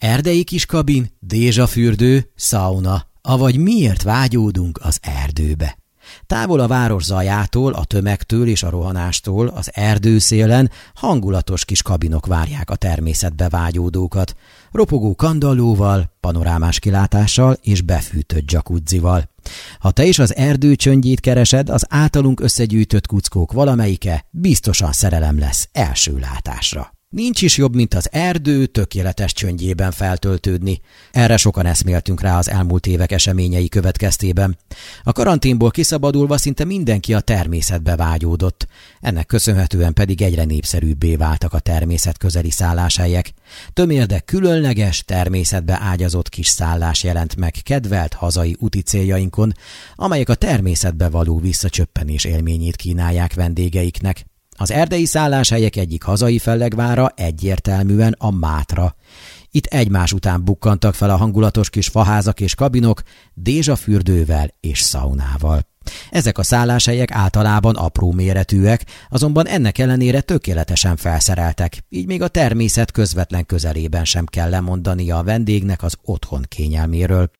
Erdei kis kabin, dézsafürdő, szauna, avagy miért vágyódunk az erdőbe. Távol a város zajától, a tömegtől és a rohanástól, az erdőszélen hangulatos kis kabinok várják a természetbe vágyódókat, ropogó kandallóval, panorámás kilátással és befűtött jacuzzival. Ha te is az erdő csöndjét keresed, az általunk összegyűjtött kuckók valamelyike biztosan szerelem lesz első látásra. Nincs is jobb, mint az erdő tökéletes csöndjében feltöltődni. Erre sokan eszméltünk rá az elmúlt évek eseményei következtében. A karanténból kiszabadulva szinte mindenki a természetbe vágyódott. Ennek köszönhetően pedig egyre népszerűbbé váltak a természetközeli szálláshelyek. Tömérdek különleges, természetbe ágyazott kis szállás jelent meg kedvelt hazai úti céljainkon, amelyek a természetbe való visszacsöppenés élményét kínálják vendégeiknek. Az erdei szálláshelyek egyik hazai fellegvára egyértelműen a Mátra. Itt egymás után bukkantak fel a hangulatos kis faházak és kabinok, dézsafürdővel és szaunával. Ezek a szálláshelyek általában apró méretűek, azonban ennek ellenére tökéletesen felszereltek, így még a természet közvetlen közelében sem kell lemondania a vendégnek az otthon kényelméről.